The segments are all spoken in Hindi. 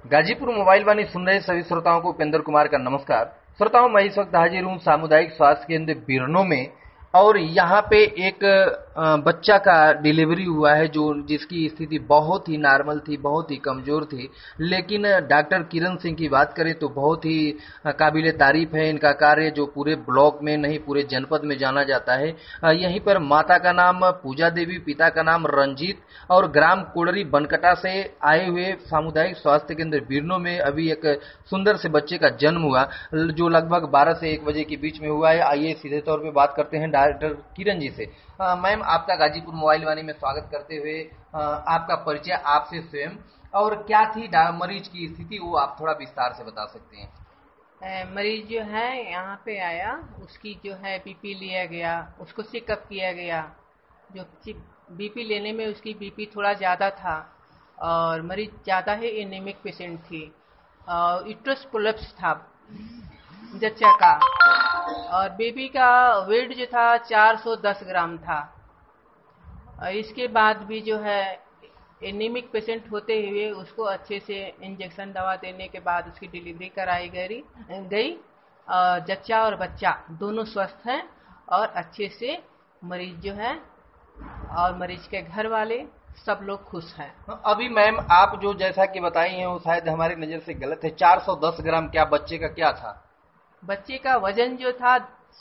गाजीपुर मोबाइल वाणी सुन रहे सभी श्रोताओं को उपेंद्र कुमार का नमस्कार। श्रोताओं, मैं इस वक्त हाजिर हूँ सामुदायिक स्वास्थ्य केंद्र बिरनो में और यहाँ पे एक बच्चा का डिलीवरी हुआ है जो जिसकी स्थिति बहुत ही नॉर्मल थी, बहुत ही कमजोर थी। लेकिन डॉक्टर किरण सिंह की बात करें तो बहुत ही काबिले तारीफ है इनका कार्य, जो पूरे ब्लॉक में नहीं पूरे जनपद में जाना जाता है। यहीं पर माता का नाम पूजा देवी, पिता का नाम रंजीत और ग्राम कोडरी बनकटा से आए हुए सामुदायिक स्वास्थ्य केंद्र बिरनो में अभी एक सुंदर से बच्चे का जन्म हुआ जो लगभग 12 से 1 बजे के बीच में हुआ है। आइए सीधे तौर पे बात करते हैं डॉक्टर किरण जी से। मैम, आपका गाजीपुर मोबाइल वाणी में स्वागत करते हुए आपका परिचय आपसे स्वयं और क्या थी मरीज की स्थिति, वो आप थोड़ा विस्तार से बता सकते हैं। मरीज जो है यहाँ पे आया, उसकी जो है बीपी लिया गया, उसको चेकअप किया गया। जो बीपी लेने में उसकी बीपी थोड़ा ज़्यादा था और मरीज ज़्यादा ही एनीमिक पेशेंट थी। यूट्रस कोलैप्स था जच्चा का, और बेबी का वेट जो था 410 ग्राम था। इसके बाद भी जो है एनीमिक पेशेंट होते हुए उसको अच्छे से इंजेक्शन दवा देने के बाद उसकी डिलीवरी कराई गई। जच्चा और बच्चा दोनों स्वस्थ हैं और अच्छे से मरीज जो है और मरीज के घर वाले सब लोग खुश हैं। अभी मैम आप जो जैसा कि बताई हैं वो शायद हमारी नजर से गलत है। 410 ग्राम क्या बच्चे का क्या था? बच्चे का वजन जो था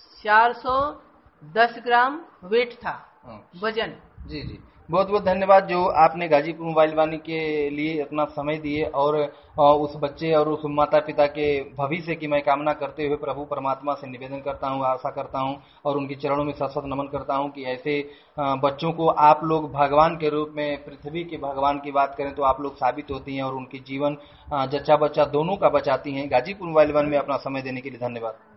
410 ग्राम वेट था वजन। जी जी, बहुत बहुत धन्यवाद जो आपने गाजीपुर मोबाइल वाणी के लिए अपना समय दिए और उस बच्चे और उस माता पिता के भविष्य की मैं कामना करते हुए प्रभु परमात्मा से निवेदन करता हूँ, आशा करता हूँ और उनके चरणों में सशक्त नमन करता हूँ कि ऐसे बच्चों को आप लोग भगवान के रूप में, पृथ्वी के भगवान की बात करें तो आप लोग साबित होती हैं और उनकी जीवन जच्चा बच्चा दोनों का बचाती हैं। गाजीपुर मोबाइल वाणी में अपना समय देने के लिए धन्यवाद।